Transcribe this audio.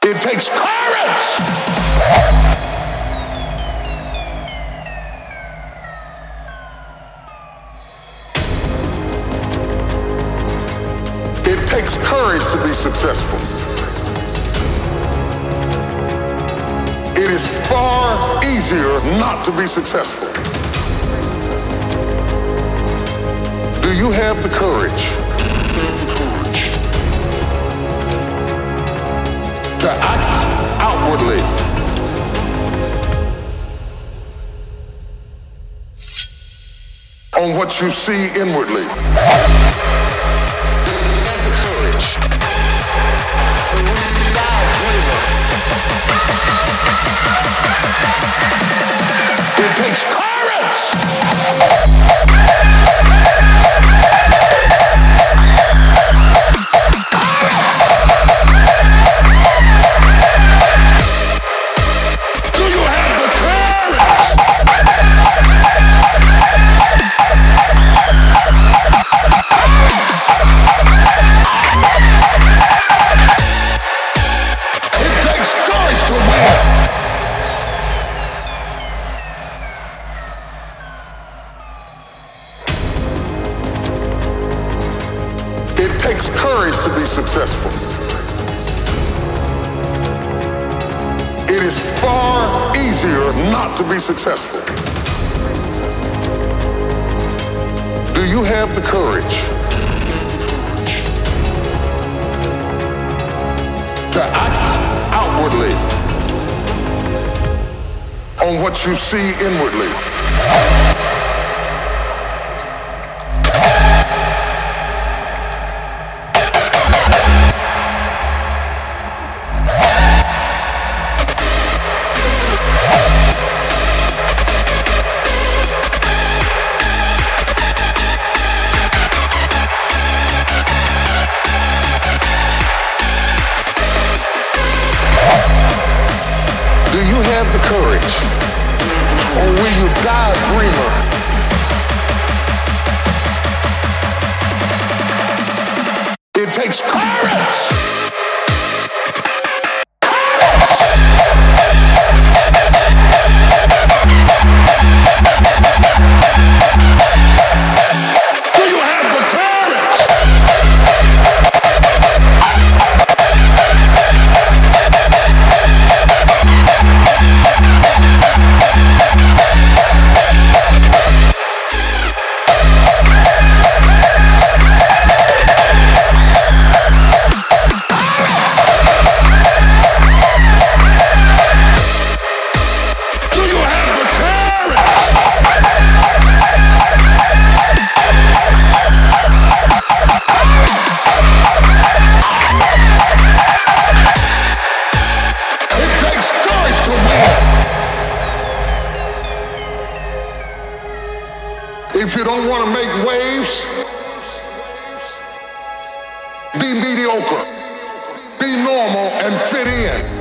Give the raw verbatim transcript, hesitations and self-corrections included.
It takes courage. It takes courage to be successful. It is far easier not to be successful. Do you have the courage to act outwardly on what you see inwardly? It takes courage. It takes courage to be successful. It is far easier not to be successful. Do you have the courage to act outwardly on what you see inwardly? Do you have the courage, or will you die a dreamer? It takes courage. If you don't want to make waves, be mediocre, be normal and fit in.